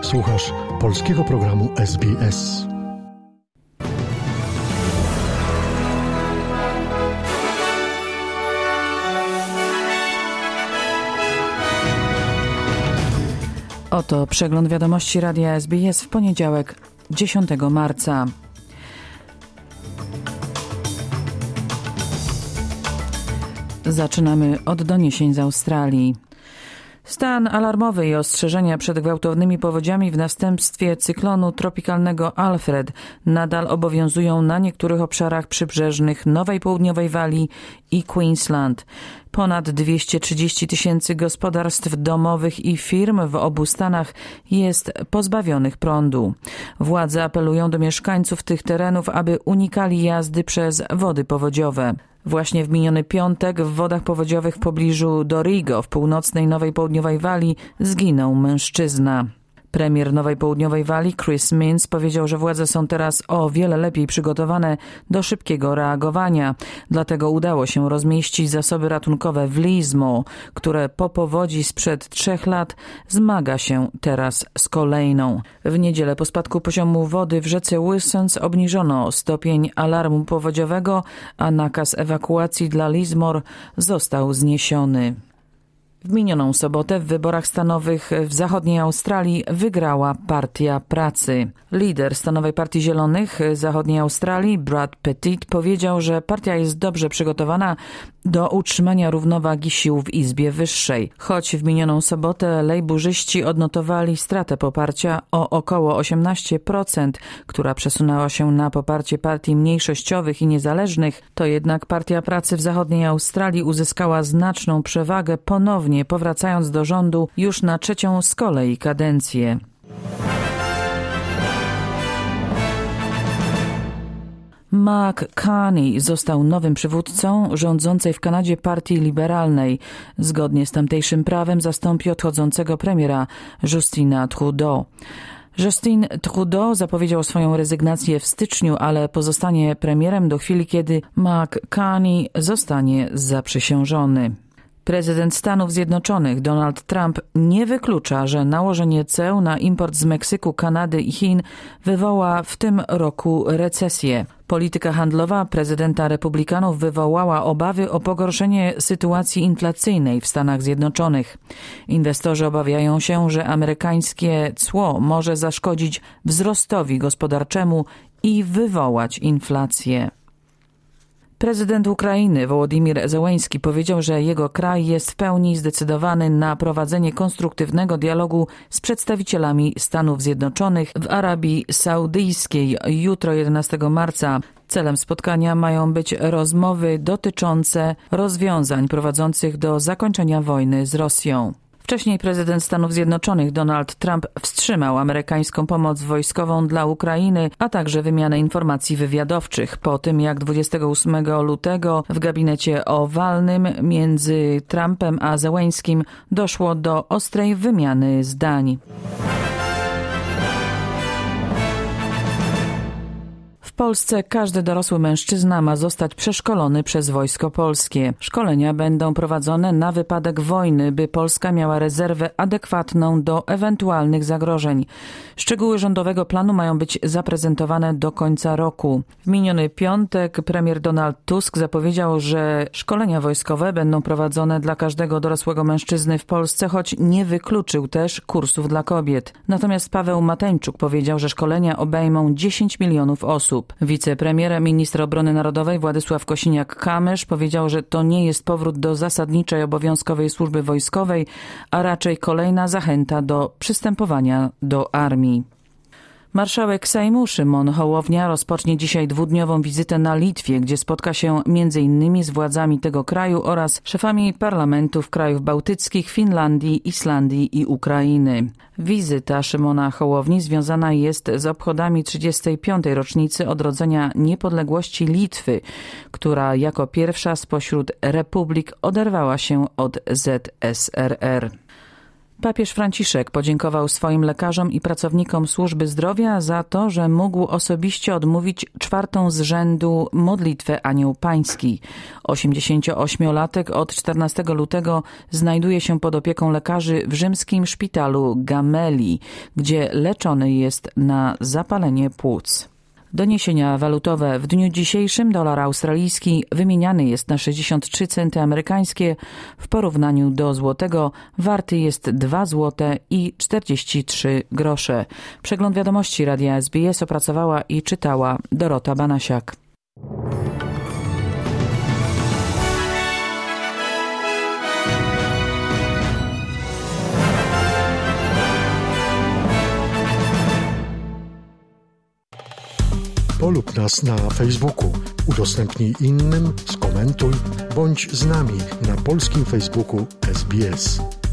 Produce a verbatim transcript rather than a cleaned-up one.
Słuchasz polskiego programu S B S. Oto przegląd wiadomości Radia S B S w poniedziałek, dziesiątego marca. Zaczynamy od doniesień z Australii. Stan alarmowy i ostrzeżenia przed gwałtownymi powodziami w następstwie cyklonu tropikalnego Alfred nadal obowiązują na niektórych obszarach przybrzeżnych Nowej Południowej Walii i Queensland. Ponad dwieście trzydzieści tysięcy gospodarstw domowych i firm w obu stanach jest pozbawionych prądu. Władze apelują do mieszkańców tych terenów, aby unikali jazdy przez wody powodziowe. Właśnie w miniony piątek w wodach powodziowych w pobliżu Dorrigo w północnej Nowej Południowej Walii zginął mężczyzna. Premier Nowej Południowej Walii Chris Minns powiedział, że władze są teraz o wiele lepiej przygotowane do szybkiego reagowania. Dlatego udało się rozmieścić zasoby ratunkowe w Lismore, które po powodzi sprzed trzech lat zmaga się teraz z kolejną. W niedzielę po spadku poziomu wody w rzece Wilsons obniżono stopień alarmu powodziowego, a nakaz ewakuacji dla Lismore został zniesiony. W minioną sobotę w wyborach stanowych w zachodniej Australii wygrała Partia Pracy. Lider stanowej Partii Zielonych zachodniej Australii, Brad Pettit, powiedział, że partia jest dobrze przygotowana do utrzymania równowagi sił w Izbie Wyższej. Choć w minioną sobotę lejburzyści odnotowali stratę poparcia o około osiemnaście procent, która przesunęła się na poparcie partii mniejszościowych i niezależnych, to jednak Partia Pracy w zachodniej Australii uzyskała znaczną przewagę, ponownie powracając do rządu już na trzecią z kolei kadencję. Mark Carney został nowym przywódcą rządzącej w Kanadzie partii liberalnej. Zgodnie z tamtejszym prawem zastąpi odchodzącego premiera Justina Trudeau. Justin Trudeau zapowiedział swoją rezygnację w styczniu, ale pozostanie premierem do chwili, kiedy Mark Carney zostanie zaprzysiężony. Prezydent Stanów Zjednoczonych Donald Trump nie wyklucza, że nałożenie ceł na import z Meksyku, Kanady i Chin wywoła w tym roku recesję. Polityka handlowa prezydenta Republikanów wywołała obawy o pogorszenie sytuacji inflacyjnej w Stanach Zjednoczonych. Inwestorzy obawiają się, że amerykańskie cło może zaszkodzić wzrostowi gospodarczemu i wywołać inflację. Prezydent Ukrainy Wołodymyr Zełenski powiedział, że jego kraj jest w pełni zdecydowany na prowadzenie konstruktywnego dialogu z przedstawicielami Stanów Zjednoczonych w Arabii Saudyjskiej jutro jedenastego marca. Celem spotkania mają być rozmowy dotyczące rozwiązań prowadzących do zakończenia wojny z Rosją. Wcześniej prezydent Stanów Zjednoczonych Donald Trump wstrzymał amerykańską pomoc wojskową dla Ukrainy, a także wymianę informacji wywiadowczych po tym, jak dwudziestego ósmego lutego w gabinecie owalnym między Trumpem a Zełenskim doszło do ostrej wymiany zdań. W Polsce każdy dorosły mężczyzna ma zostać przeszkolony przez Wojsko Polskie. Szkolenia będą prowadzone na wypadek wojny, by Polska miała rezerwę adekwatną do ewentualnych zagrożeń. Szczegóły rządowego planu mają być zaprezentowane do końca roku. W miniony piątek premier Donald Tusk zapowiedział, że szkolenia wojskowe będą prowadzone dla każdego dorosłego mężczyzny w Polsce, choć nie wykluczył też kursów dla kobiet. Natomiast Paweł Mateńczuk powiedział, że szkolenia obejmą dziesięć milionów osób. Wicepremier, minister obrony narodowej Władysław Kosiniak-Kamysz powiedział, że to nie jest powrót do zasadniczej obowiązkowej służby wojskowej, a raczej kolejna zachęta do przystępowania do armii. Marszałek Sejmu Szymon Hołownia rozpocznie dzisiaj dwudniową wizytę na Litwie, gdzie spotka się między innymi z władzami tego kraju oraz szefami parlamentów krajów bałtyckich, Finlandii, Islandii i Ukrainy. Wizyta Szymona Hołowni związana jest z obchodami trzydziestej piątej rocznicy odrodzenia niepodległości Litwy, która jako pierwsza spośród republik oderwała się od Z S R R. Papież Franciszek podziękował swoim lekarzom i pracownikom służby zdrowia za to, że mógł osobiście odmówić czwartą z rzędu modlitwę Anioł Pański. osiemdziesięcioośmiolatek od czternastego lutego znajduje się pod opieką lekarzy w rzymskim szpitalu Gemelli, gdzie leczony jest na zapalenie płuc. Doniesienia walutowe. W dniu dzisiejszym dolar australijski wymieniany jest na sześćdziesiąt trzy centy amerykańskie. W porównaniu do złotego warty jest dwa złote i czterdzieści trzy grosze. Przegląd wiadomości Radia S B S opracowała i czytała Dorota Banasiak. Polub nas na Facebooku, udostępnij innym, skomentuj, bądź z nami na polskim Facebooku S B S.